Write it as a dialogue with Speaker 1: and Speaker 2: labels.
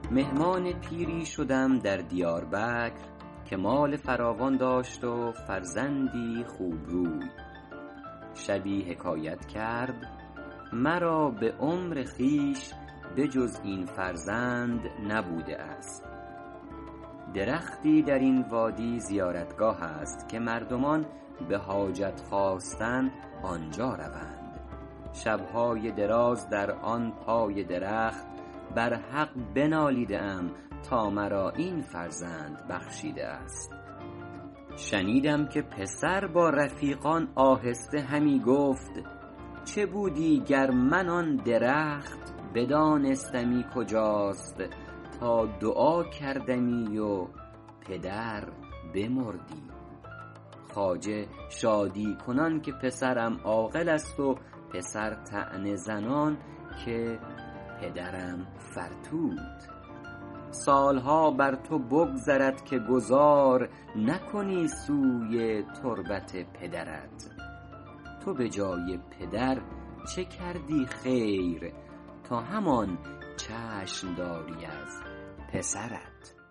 Speaker 1: مهمان پیری شدم در دیاربکر که مال فراوان داشت و فرزندی خوبروی. شبی حکایت کرد مرا به عمر خویش به جز این فرزند نبوده است. درختی در این وادی زیارتگاه است که مردمان به حاجت خواستن آنجا روند. شبهای دراز در آن پای درخت بر حق بنالیده ام تا مرا این فرزند بخشیده است. شنیدم که پسر با رفیقان آهسته همی گفت چه بودی گر من آن درخت بدانستمی کجاست تا دعا کردمی و پدر بمردی. خواجه شادی کنان که پسرم عاقل است و پسر طعنه زنان که پدرم فرتود. سالها بر تو بگذرد که گذار نکنی سوی تربت پدرت. تو به جای پدر چه کردی خیر تا همان چشم داری از پسرت.